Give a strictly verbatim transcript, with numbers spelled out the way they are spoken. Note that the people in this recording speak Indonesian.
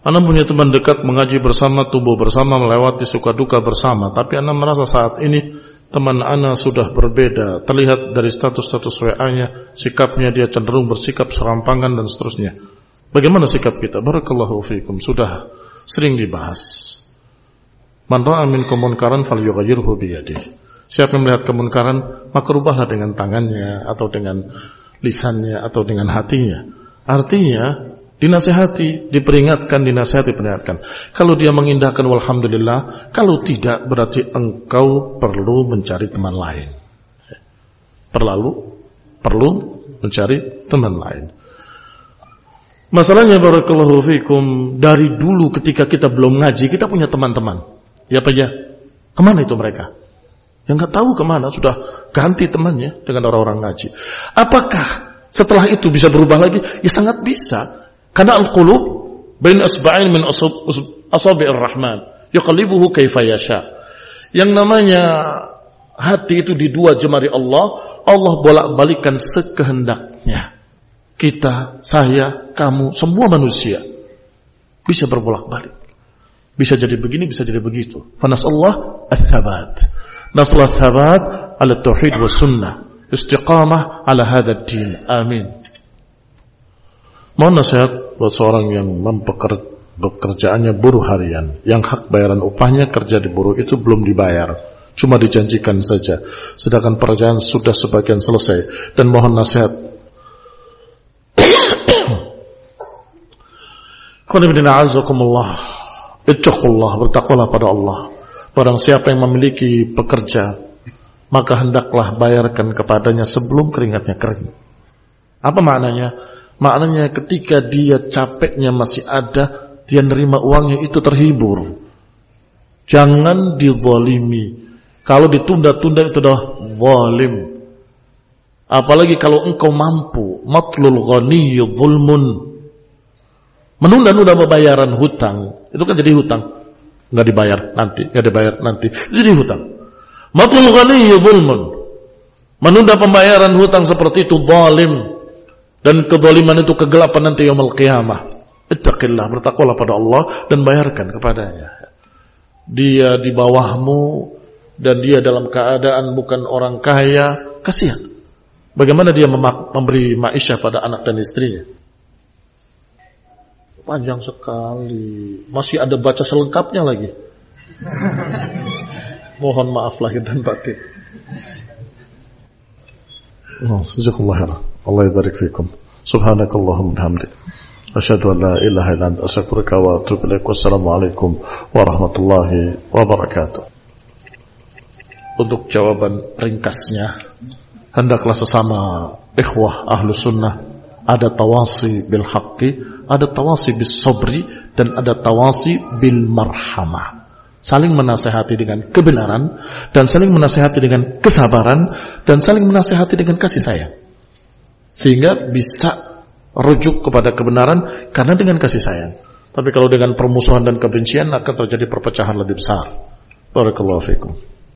Anda punya teman dekat, mengaji bersama, tubuh bersama, melewati suka duka bersama, tapi Anda merasa saat ini teman Anda sudah berbeda. Terlihat dari status-status W A-nya, sikapnya dia cenderung bersikap serampangan dan seterusnya. Bagaimana sikap kita? Barakallahu fiikum. Sudah sering dibahas. Man ra'a minkum munkaran falyughayyirhu biyadihi. Siapa yang melihat kemunkaran, maka rubahlah dengan tangannya atau dengan lisannya atau dengan hatinya. Artinya dinasihati, diperingatkan, dinasihati, diperingatkan. Kalau dia mengindahkan, walhamdulillah. Kalau tidak, berarti engkau perlu mencari teman lain. Perlu, perlu mencari teman lain. Masalahnya barakallahu fikum, dari dulu ketika kita belum ngaji, kita punya teman-teman. Ya apa ya? Kemana itu mereka? Yang nggak tahu kemana, sudah ganti temannya dengan orang-orang ngaji. Apakah setelah itu bisa berubah lagi? Ya sangat bisa. Karena al-qulub bain asba'in min asabi'ir rahman yuqallibuhu kaifa yasha. Yang namanya hati itu di dua jemari Allah, Allah bolak-balikan sekehendaknya. Kita, saya, kamu, semua manusia bisa berbolak-balik. Bisa jadi begini, bisa jadi begitu. Fa nas'allah ats-tsabat. Nas'allah ats-tsabat 'ala tauhid was sunnah. Istiqamah 'ala hadzal din. Amin. Mohon nasihat buat seorang yang mempekerja, pekerjaannya buruh harian, yang hak bayaran upahnya kerja di buruh itu belum dibayar, cuma dijanjikan saja, sedangkan pekerjaan sudah sebagian selesai, dan mohon nasihat. Ittaqullah, bertakwalah pada Allah. Barang siapa yang memiliki pekerja, maka hendaklah bayarkan kepadanya sebelum keringatnya kering. Apa maknanya? Maknanya ketika dia capeknya masih ada, dia nerima uangnya itu terhibur. Jangan dizalimi. Kalau ditunda-tunda itu adalah zalim. Apalagi kalau engkau mampu. Matlul ghaniyyi zulmun. Menunda-nunda pembayaran hutang, itu kan jadi hutang. Enggak dibayar nanti, enggak dibayar nanti. Jadi hutang. Matlul ghaniyyi zulmun. Menunda pembayaran hutang seperti itu zalim. Dan kezaliman itu kegelapan nanti yaumul qiyamah. Ittaqillah, bertakwalah pada Allah dan bayarkan kepadanya. Dia di bawahmu dan dia dalam keadaan bukan orang kaya, kasihan. Bagaimana dia memak- memberi ma'isyah pada anak dan istrinya? Panjang sekali. Masih ada baca selengkapnya lagi. Mohon maaf lahir dan batin. Oh, jazakallahu khairan. Allah yabarik fikum. Subhanakallahumma bihamdik. Asyhadu an la ilaha illa anta astaghfiruka wa atubu ilaik. Wassalamualaikum warahmatullahi wabarakatuh. Untuk jawaban ringkasnya, hendaklah sesama ikhwah ahlu sunnah ada tawasi bil haqqi, ada tawasi bis sabri, dan ada tawasi bil marhamah. Saling menasihati dengan kebenaran, dan saling menasihati dengan kesabaran, dan saling menasihati dengan kasih sayang. Sehingga bisa rujuk kepada kebenaran karena dengan kasih sayang. Tapi kalau dengan permusuhan dan kebencian akan terjadi perpecahan lebih besar. Barakallahu fikum.